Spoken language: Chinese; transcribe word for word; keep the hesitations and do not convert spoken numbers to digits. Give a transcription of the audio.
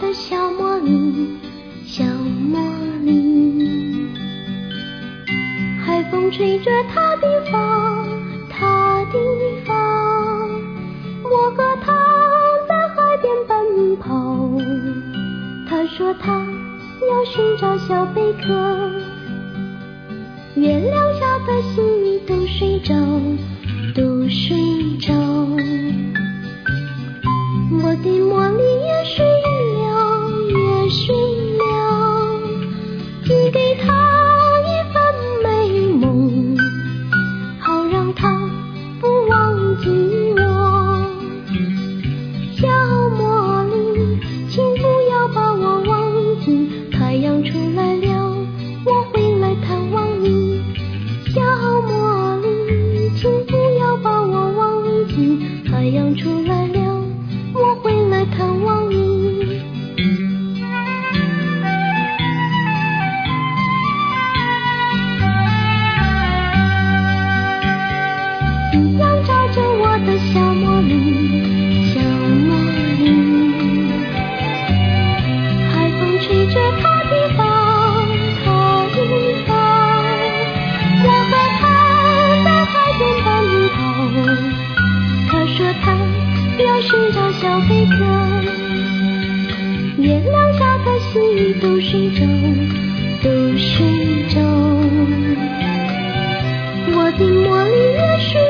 的小茉莉，小茉莉。海风吹着她的发，她的发，我和她在海边奔跑。她说她要寻找小贝壳，月亮下的蜥蜴都睡着，都睡着。我的茉莉也睡了，也睡了，寄给她一份美梦，好让她不忘记我。小茉莉，请不要把我忘记，太阳出来了，我会来探望你。小茉莉，请不要把我忘记，太阳出来了，我会来探望你。夕阳照着我的小茉莉，小茉莉。海风吹着她的发，她的发，我和她在海边奔跑。她说她要寻找小贝壳，月亮下的蜥蜴都睡着，都睡着。我的茉莉也睡